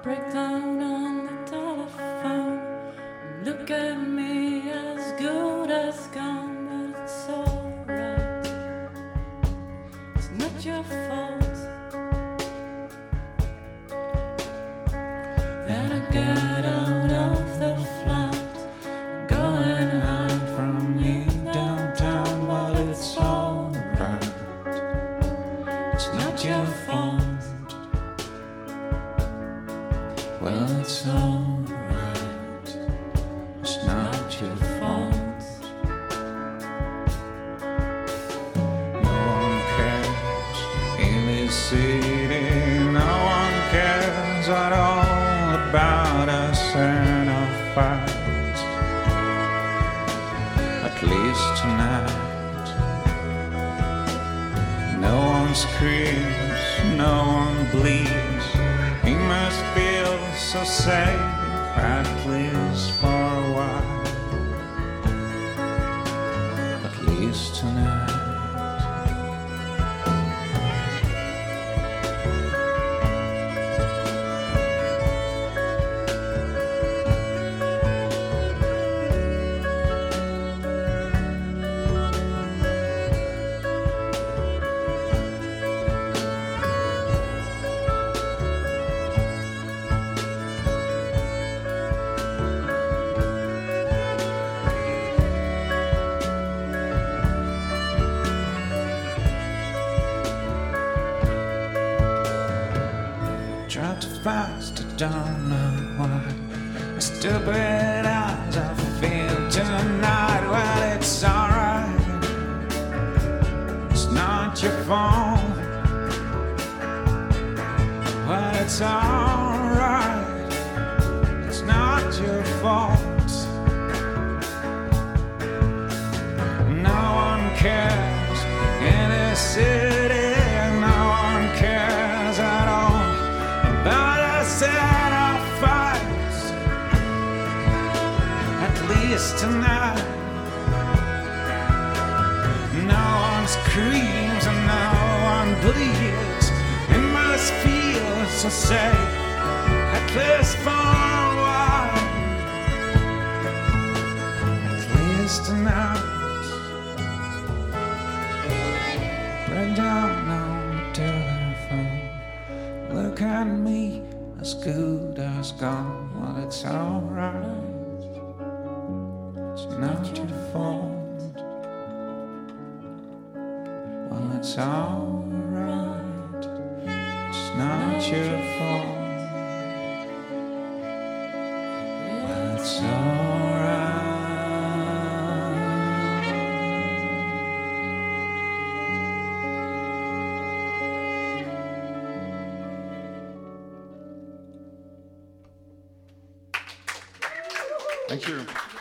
Breakdown on the telephone. Look at me, as good as gone, but it's alright. It's not your fault that I got out of the flat, going home from you downtown, but it's alright. It's not your fault. Well, it's alright. It's not your fault. No one cares in this city. No one cares at all about us and our fights. At least tonight. No one screams, no one bleeds. He must feel so safe, at least for a while. At least tonight. Try to fast, I don't know why. As stupid as I feel tonight. Well, it's alright. It's not your fault. Well, it's alright. It's not your fault. No one cares in this city. No one cares at all about us and our fights. At least tonight. No one screams and no one bleeds. It must feel so safe, at least for a while. At least tonight. Breakdown on the telephone. Look at me, as good as gone. Well, it's alright. It's not your fault. Well, it's alright. It's not your fault. Well, it's alright. Thank you.